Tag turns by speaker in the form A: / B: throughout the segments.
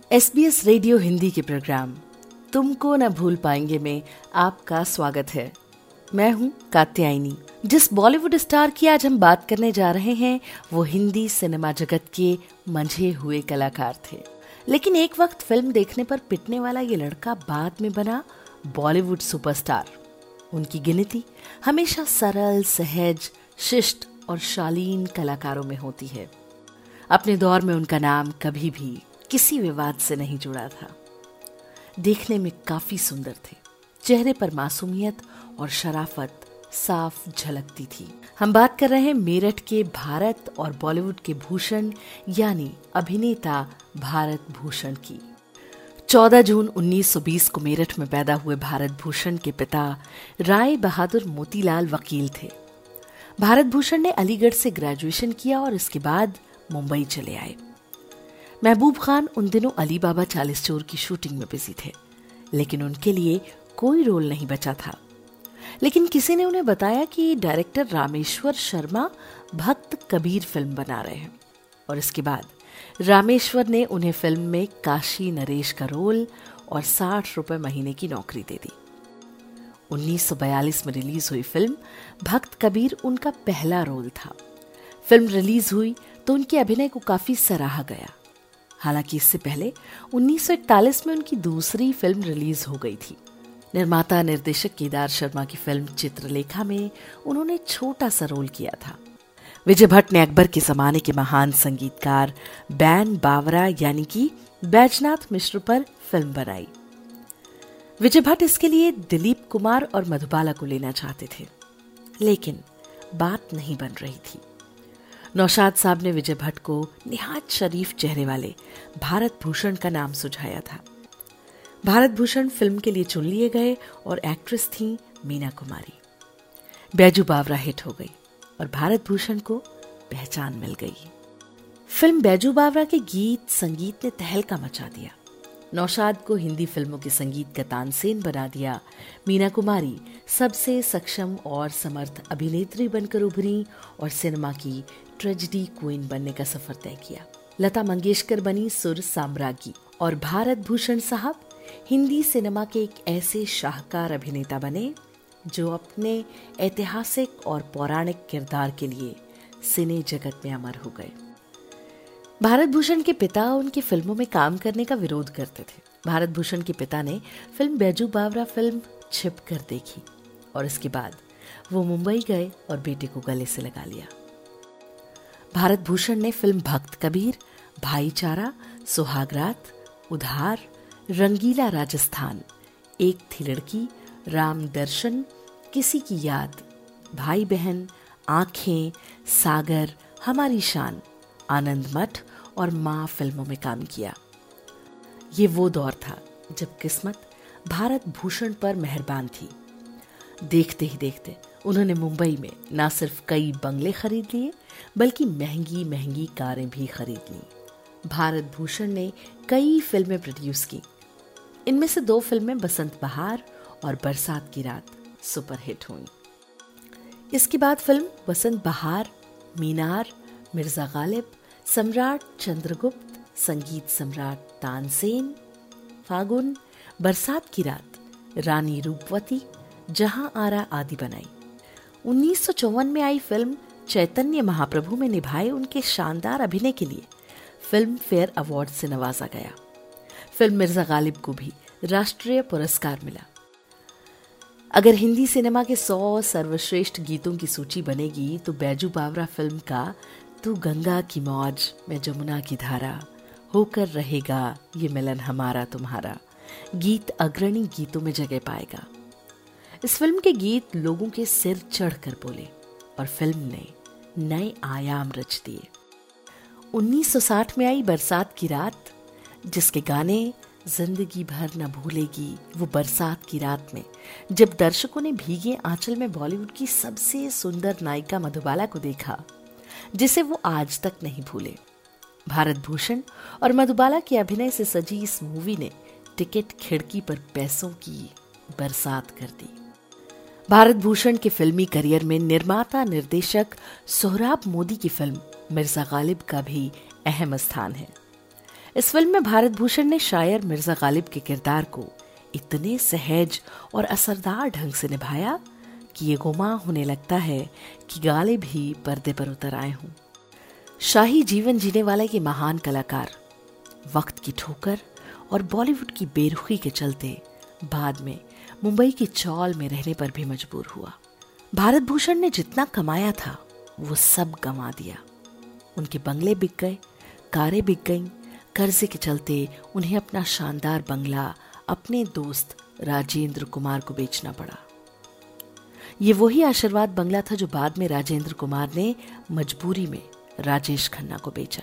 A: SBS radio Hindi के programme तुमको न भूल पाएंगे में आपका स्वागत है। मैं हूं कात्यायनी। जिस बॉलीवुड स्टार की आज हम बात करने जा रहे हैं वो हिंदी सिनेमा जगत के मंझे हुए कलाकार थे, लेकिन एक वक्त फिल्म देखने पर पिटने वाला ये लड़का बाद में बना बॉलीवुड सुपरस्टार। उनकी गिनती हमेशा सरल, सहज, शिष्ट और शालीन कलाकारों में होती है। अपने दौर में उनका नाम कभी भी किसी विवाद से नहीं जुड़ा था। देखने में काफी सुंदर थे, चेहरे पर मासूमियत और शराफत साफ झलकती थी। हम बात कर रहे हैं मेरठ के भारत और बॉलीवुड के भूषण यानी अभिनेता भारत भूषण की। 14 जून 1920 को मेरठ में पैदा हुए भारत भूषण के पिता राय बहादुर मोतीलाल वकील थे। भारत भूषण ने अलीगढ़ से ग्रेजुएशन किया और इसके बाद मुंबई चले आए। महबूब खान उन दिनों अली बाबा 40 चोर की शूटिंग में बिजी थे, लेकिन उनके लिए कोई रोल नहीं बचा था। लेकिन किसी ने उन्हें बताया कि डायरेक्टर रामेश्वर शर्मा भक्त कबीर फिल्म बना रहे हैं, और इसके बाद रामेश्वर ने उन्हें फिल्म में काशी नरेश का रोल और 60 रुपए महीने की नौकरी दे दी। 1942 में रिलीज हुई फिल्म भक्त कबीर उनका पहला रोल था। फिल्म रिलीज हुई तो उनके अभिनय को काफी सराहा गया। हालांकि इससे पहले 1941 में उनकी दूसरी फिल्म रिलीज हो गई थी। निर्माता निर्देशक केदार शर्मा की फिल्म चित्रलेखा में उन्होंने छोटा सा रोल किया था। विजय भट्ट ने अकबर के जमाने के महान संगीतकार बैन बावरा यानी कि बैजनाथ मिश्र पर फिल्म बनाई। विजय भट्ट इसके लिए दिलीप कुमार और मधुबाला को लेना चाहते थे, लेकिन बात नहीं बन रही थी। नौशाद साहब ने विजय भट्ट को निहायत शरीफ चेहरे वाले भारत भूषण का नाम सुझाया था। भारत भूषण फिल्म के लिए चुन लिए गए और एक्ट्रेस थी मीना कुमारी। बैजू बावरा हिट हो गई और भारत भूषण को पहचान मिल गई। फिल्म बैजू बावरा के गीत संगीत ने तहलका मचा दिया। नौशाद को हिंदी फिल्मों के संगीत का तानसेन बना दिया। मीना कुमारी सबसे सक्षम और समर्थ अभिनेत्री बनकर उभरी और सिनेमा की ट्रेजेडी क्वीन बनने का सफर तय किया। लता मंगेशकर बनी सुर साम्राज्ञी और भारत भूषण साहब हिंदी सिनेमा के एक ऐसे शाहकार अभिनेता बने जो अपने ऐतिहासिक और पौराणिक किरदार के लिए सिने जगत में अमर हो गए। भारत भूषण के पिता उनकी फिल्मों में काम करने का विरोध करते थे। भारत भूषण के पिता ने फिल्म बैजू बावरा फिल्म छिप कर देखी और इसके बाद वो मुंबई गए और बेटे को गले से लगा लिया। भारत भूषण ने फिल्म भक्त कबीर, भाईचारा, सुहागरात, उधार, रंगीला राजस्थान, एक थी लड़की, राम दर्शन, किसी की याद, भाई बहन, आंखें, सागर, हमारी शान, आनंद मठ और मां फिल्मों में काम किया। ये वो दौर था जब किस्मत भारत भूषण पर मेहरबान थी। देखते ही देखते उन्होंने मुंबई में न सिर्फ कई बंगले खरीद लिए बल्कि महंगी महंगी कारें भी खरीद ली। भारत भूषण ने कई फिल्में प्रोड्यूस की। इनमें से 2 फिल्में बसंत बहार और बरसात की रात सुपरहिट हुई। इसके बाद फिल्म बसंत बहार, मीनार, मिर्जा गालिब, सम्राट चंद्रगुप्त, संगीत सम्राट तानसेन, फागुन, बरसात की रात, रानी रूपवती, जहां आरा आदि बनाई। 1954 में आई फिल्म चैतन्य महाप्रभु में निभाए उनके शानदार अभिनय के लिए फिल्म फेयर अवार्ड से नवाजा गया। फिल्म मिर्जा गालिब को भी राष्ट्रीय पुरस्कार मिला। अगर हिंदी सिनेमा के 100 सर्वश्रेष्ठ गीतों की सूची बनेगी तो बैजू बावरा फिल्म का तू गंगा की मौज मैं जमुना की धारा, होकर रहेगा ये मिलन हमारा तुम्हारा गीत अग्रणी गीतों में जगह पाएगा। इस फिल्म के गीत लोगों के सिर चढ़कर बोले और फिल्म ने नए आयाम रच दिए। 1960 में आई बरसात की रात, जिसके गाने जिंदगी भर न भूलेगी वो बरसात की रात में जब दर्शकों ने भीगे आंचल में बॉलीवुड की सबसे सुंदर नायिका मधुबाला को देखा, जिसे वो आज तक नहीं भूले। भारत भूषण और मधुबाला के अभिनय से सजी इस मूवी ने टिकट खिड़की पर पैसों की बरसात कर दी। भारत भूषण के फिल्मी करियर में निर्माता निर्देशक सोहराब मोदी की फिल्म मिर्जा गालिब का भी अहम स्थान है। इस फिल्म में भारत भूषण ने शायर मिर्जा गालिब के किरदार को इतने सहज और असरदार ढंग से निभाया कि ये गुमान होने लगता है कि गालिब ही पर्दे पर उतर आए हों। शाही जीवन जीने वाले ये महान कलाकार वक्त की ठोकर और बॉलीवुड की बेरुखी के चलते बाद में मुंबई की चौल में रहने पर भी मजबूर हुआ। भारत भूषण ने जितना कमाया था वो सब गंवा दिया। उनके बंगले बिक गए, कारें बिक गईं, कर्जे के चलते उन्हें अपना शानदार बंगला अपने दोस्त राजेंद्र कुमार को बेचना पड़ा। ये वही आशीर्वाद बंगला था जो बाद में राजेंद्र कुमार ने मजबूरी में राजेश खन्ना को बेचा।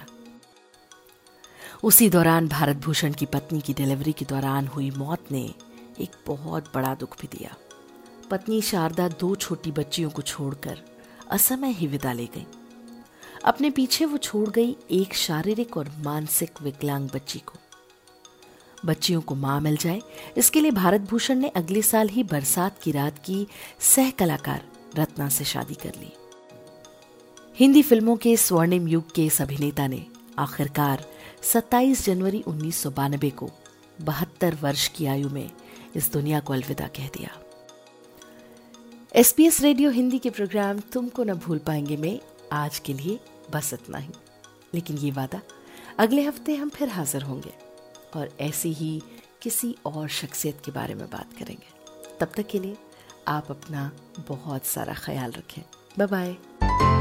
A: उसी दौरान भारत भूषण की पत्नी की डिलीवरी के दौरान हुई मौत ने एक बहुत बड़ा दुख भी दिया। पत्नी शारदा 2 छोटी बच्चियों को छोड़कर असमय ही विदा ले गई। अपने पीछे वो छोड़ गई एक शारीरिक और मानसिक विकलांग बच्ची को। बच्चियों को मां मिल जाए इसके लिए भारत भूषण ने अगले साल ही बरसात की रात की सह कलाकार रत्ना से शादी कर ली। हिंदी फिल्मों के स्वर्णिम युग के इस अभिनेता ने आखिरकार 27 जनवरी 1992 को 72 वर्ष की आयु में इस दुनिया को अलविदा कह दिया। SBS रेडियो हिंदी के प्रोग्राम तुमको न भूल पाएंगे में आज के लिए बस इतना ही, लेकिन ये वादा अगले हफ्ते हम फिर हाजिर होंगे और ऐसी ही किसी और शख्सियत के बारे में बात करेंगे। तब तक के लिए आप अपना बहुत सारा ख्याल रखें। Bye bye.